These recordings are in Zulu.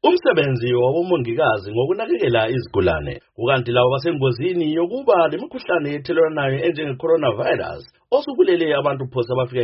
Umsebenzi wabomongikazi ngokunakekela izigulane kukanti labo basengozini yokuba lemikhuhlane ethelelanayo enjenge-coronavirus osubulele abantu phose abafika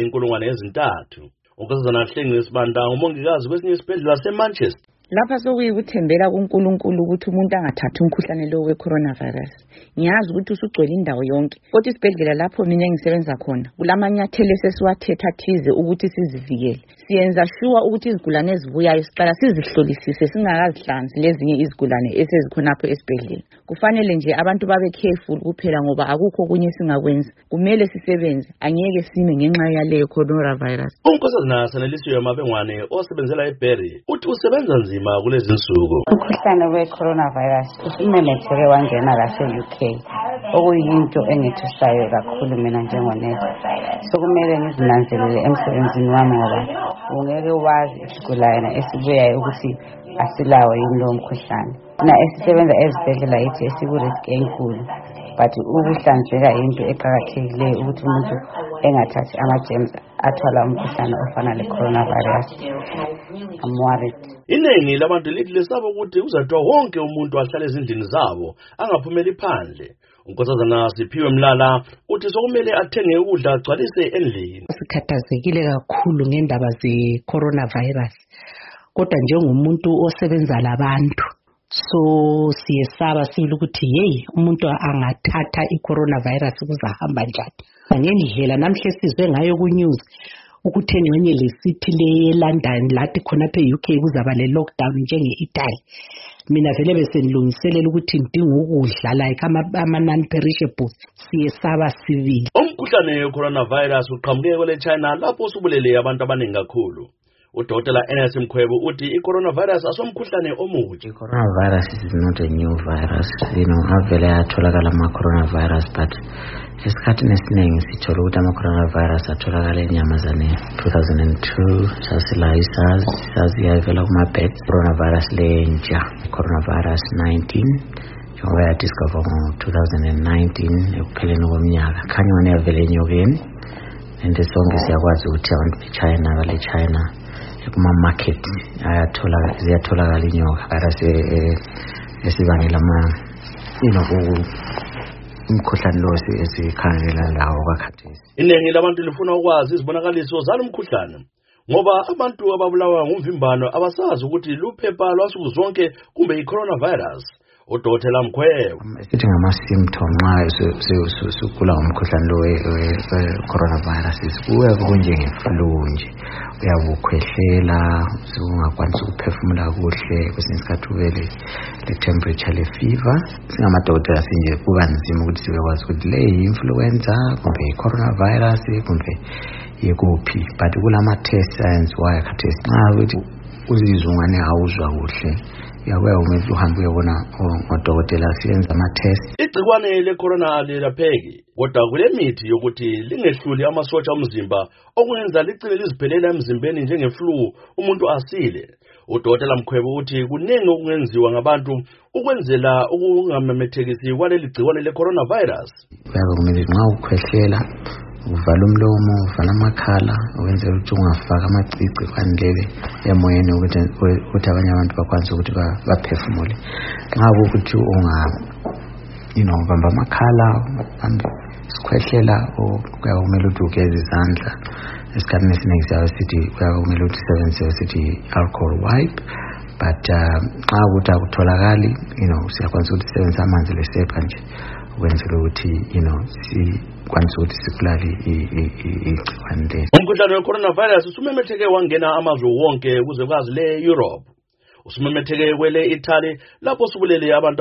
3,000. Unkosazana Hlengwe Sibanda ngumongikazi kwesinye isibhedlela seManchester. Lapha sokuyikuthembela kuNkulunkulu ukuthi umuntu angathathi umkhuhlane lo we-coronavirus. Ngiyazi ukuthi usugcwele indawo yonke. Kodwa isibhedlela lapho mina engisebenza khona kulamanyathelo esesiwathetha thize ukuthi sizivikele. Siyenza sure ukuthi izigulane ezibuyayo siqala sizihlolisise singakazihlanzi lezinye izigulane esezikhona lapho esibhedlela. Kufanele nje abantu babe careful kuphela ngoba akukho kunye singakwenza. Kumele sisebenze, angeke sime ngenxa yaleyo coronavirus. Unkosazana Sanelisiwe Mabengwane osebenzela eBerry uthi usebenza nzima kulezi insuku. Umkhuhlane we-coronavirus usumemetheke wangena lase-UK okuyinto engithusayo kakhulu mina njengonesi. Sokumele ngizinanzelele emsebenzini wami ngoba ungeke wazi isigulane esibuyayo ukuthi asilawo yini lo mkhuhlane. Na esisebenza ezibhedlela yithi esikurisk enkulu, but ukuhlanzeka into eqhakathekileyo ukuthi umuntu engathathi ama-germs athwala umkhuhlane ofana le-coronavirus. I'm worried. Iningi labantu lithi lesaba ukuthi uzathiwa wonke umuntu ahlale ezindlini zabo angaphumeli phandle. Unkosazana Siphiwe Mlala uthi sokumele athenge ukudla agcwalise endlini. Sikhathazekile kakhulu ngendaba ze-coronavirus. Kodwa njengomuntu osebenza labantu, so siyesaba sibili ukuthi hey umuntu angathatha i-coronavirus kuzahamba njani. Ngendlela namhle sizwe ngayo ku-news ukuthi enye lesithi le-London lathi khonapha e-UK kuzaba le-lockdown njenge-Italy. Mina vele besenilungiselela ukuthi ngidinga ukudla like ama-non-perishables. Siyesaba sibili. Umkhuhlane we-coronavirus uqhamuke kwele China lapho usubulele abantu abaningi kakhulu. Udokotela NS Mkhwebo uthi i-coronavirus asomkhuhlane omutsha. Coronavirus is not a new virus. Avele atholakala ama-coronavirus but esikhathini esiningi sithola ukuthi ama-coronavirus atholakala enyamazane 2002 sasila i-SARS yavela kuma-bats. Coronavirus lentsha coronavirus 19 njengoba yadiscover ngo-2019 ekupheleni komnyaka. Khanya yona yavela enyokeni and sonke siyakwazi ukuthi abantu be-China bale-China kuma-market ziyatholakala inyoka virus esibangela umkhuhlane lo esikhangela lawo kwakhathesi. Iningi labantu lifuna ukwazi izibonakaliso zalo mkhuhlane ngoba abantu ababulawa ngumvimbano abasazi ukuthi luphepha lwasuku zonke kumbe i-coronavirus. Udokotela Mkhwebo sithi ngama-symptom nxa sugula umkhuhlane lo we-coronavirus kuya kunjenge-flu nje. Uyabukhwehlela, ungakwanisi ukuphefumula kuhle, kwesinye isikhathi ube le-temperature le-fever. Singamadokotela sinje kuba nzima ukuthi sibekwazi ukuthi le yi-influenza kumbe i-coronavirus kumbe yikuphi, but kulama-test ayenziwayo khathesi. Nxa ukuthi uzizwa ungane awuzwa kuhle uyabuya umuntu uhambe uyobona ngodokotela siyenza ama-test. Igcikwane le-corona alilapheki kodwa kule mithi yokuthi lingehluli amasotsha omzimba okwenza ligcine liziphelela emzimbeni njenge-flu umuntu asile. Udokotela Mkhwebo uthi kuningi okungenziwa ngabantu ukwenzela ukungamemethekisi kwaleli gcikwane le-coronavirus. Kuyabe kumele nxa ukhwehlela uvala umlomo, uvala amakhala ukwenzela ukuthi ungafaka amacici kwanilele emoyeni ukuthi abanye abantu bakwanise ukuthi baphefumule. Nxa ukuthi ubamba amakhala sikhwehlela kuyabe kumele ukuthi ugeze izandla. Esikhathini esiningi siyabe sithi kuyabe kumele ukuthi usebenzise sithi alcohol wipe, but nxa ukuthi akutholakali siyakwanisa ukuthi sisebenzise amanzi lesepha nje ukwenzela ukuthi sikwanise ukuthi sibulale igciwane leli. Umkhuhlane we-coronavirus usumemetheke wangena amazwe wonke kuze kwazi le-Europe. Usumemetheke kwele Italy lapho usubulele abantu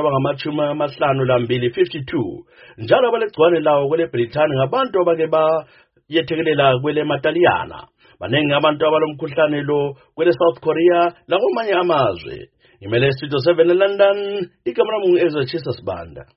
abangama-52 njalo abalegciwane lawo kwele Britain ngabantu abake bayethekelela kwele Mataliyana. Banengi abantu abalomkhuhlane lo kwele South Korea lakwamanye amazwe. Imele Studio 7 eLondon, igama lami ngu-Ezra Chisas Banda.